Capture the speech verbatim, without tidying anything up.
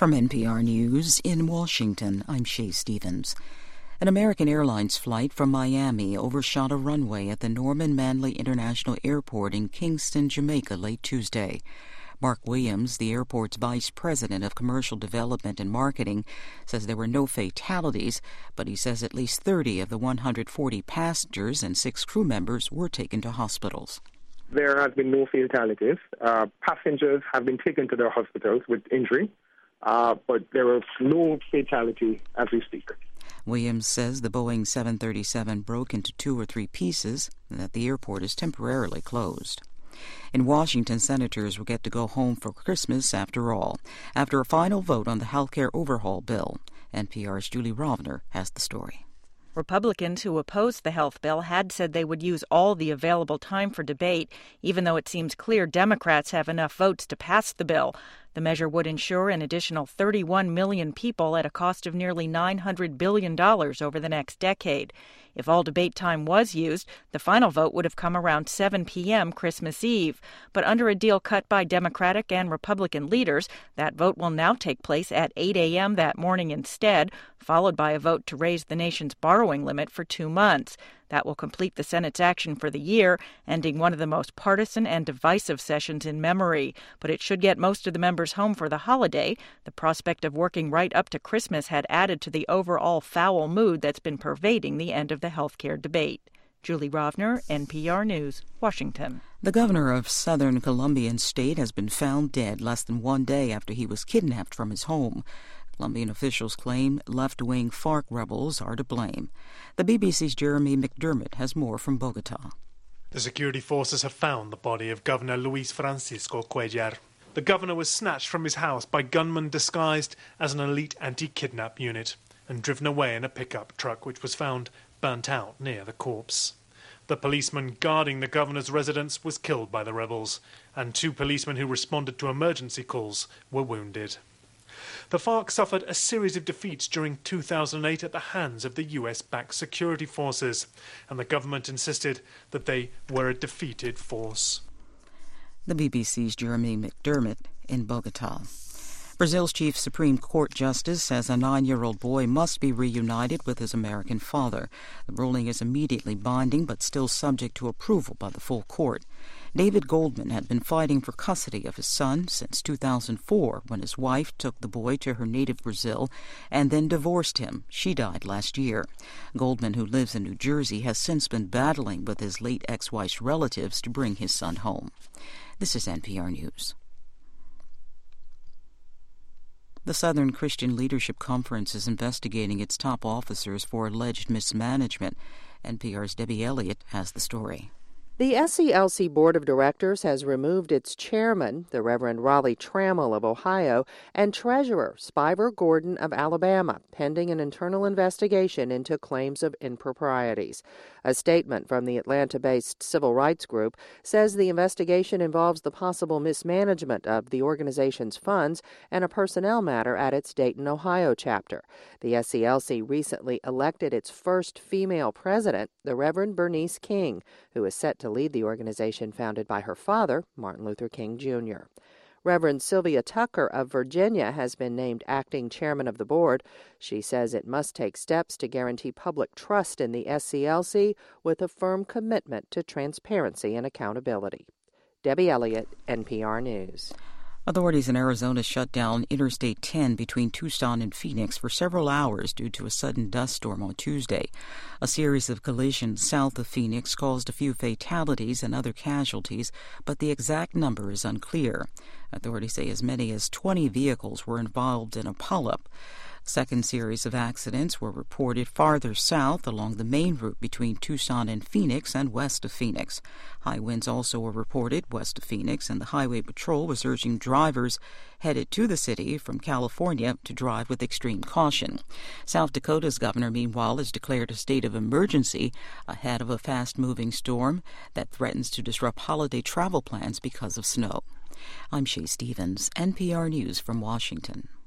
From N P R News in Washington, I'm Shay Stevens. An American Airlines flight from Miami overshot a runway at the Norman Manley International Airport in Kingston, Jamaica, late Tuesday. Mark Williams, the airport's vice president of commercial development and marketing, says there were no fatalities, but he says at least thirty of the one hundred forty passengers and six crew members were taken to hospitals. There has been no fatalities. Uh, passengers have been taken to their hospitals with injury, uh, but there was no fatality as we speak. Williams says the Boeing seven thirty-seven broke into two or three pieces and that the airport is temporarily closed. In Washington, senators will get to go home for Christmas after all, after a final vote on the healthcare overhaul bill. N P R's Julie Rovner has the story. Republicans who opposed the health bill had said they would use all the available time for debate, even though it seems clear Democrats have enough votes to pass the bill. The measure would ensure an additional thirty-one million people at a cost of nearly nine hundred billion dollars over the next decade. If all debate time was used, the final vote would have come around seven p.m. Christmas Eve. But under a deal cut by Democratic and Republican leaders, that vote will now take place at eight a.m. that morning instead, followed by a vote to raise the nation's borrowing limit for two months. That will complete the Senate's action for the year, ending one of the most partisan and divisive sessions in memory. But it should get most of the members home for the holiday. The prospect of working right up to Christmas had added to the overall foul mood that's been pervading the end of the health care debate. Julie Rovner, N P R News, Washington. The governor of southern Colombian state has been found dead less than one day after he was kidnapped from his home. Colombian officials claim left-wing FARC rebels are to blame. The B B C's Jeremy McDermott has more from Bogota. The security forces have found the body of Governor Luis Francisco Cuellar. The governor was snatched from his house by gunmen disguised as an elite anti-kidnap unit and driven away in a pickup truck which was found burnt out near the corpse. The policeman guarding the governor's residence was killed by the rebels, and two policemen who responded to emergency calls were wounded. The FARC suffered a series of defeats during two thousand eight at the hands of the U S-backed security forces, and the government insisted that they were a defeated force. The B B C's Jeremy McDermott in Bogota. Brazil's chief Supreme Court justice says a nine-year-old boy must be reunited with his American father. The ruling is immediately binding but still subject to approval by the full court. David Goldman had been fighting for custody of his son since two thousand four when his wife took the boy to her native Brazil and then divorced him. She died last year. Goldman, who lives in New Jersey, has since been battling with his late ex-wife's relatives to bring his son home. This is N P R News. The Southern Christian Leadership Conference is investigating its top officers for alleged mismanagement. N P R's Debbie Elliott has the story. The S C L C Board of Directors has removed its chairman, the Reverend Raleigh Trammell of Ohio, and treasurer, Spiver Gordon of Alabama, pending an internal investigation into claims of improprieties. A statement from the Atlanta-based civil rights group says the investigation involves the possible mismanagement of the organization's funds and a personnel matter at its Dayton, Ohio chapter. The S C L C recently elected its first female president, the Reverend Bernice King, who is set to lead the organization founded by her father, Martin Luther King Junior Reverend Sylvia Tucker of Virginia has been named acting chairman of the board. She says it must take steps to guarantee public trust in the S C L C with a firm commitment to transparency and accountability. Debbie Elliott, N P R News. Authorities in Arizona shut down Interstate ten between Tucson and Phoenix for several hours due to a sudden dust storm on Tuesday. A series of collisions south of Phoenix caused a few fatalities and other casualties, but the exact number is unclear. Authorities say as many as twenty vehicles were involved in a pileup. Second series of accidents were reported farther south along the main route between Tucson and Phoenix and west of Phoenix. High winds also were reported west of Phoenix, and the Highway Patrol was urging drivers headed to the city from California to drive with extreme caution. South Dakota's governor, meanwhile, has declared a state of emergency ahead of a fast-moving storm that threatens to disrupt holiday travel plans because of snow. I'm Shay Stevens, N P R News from Washington.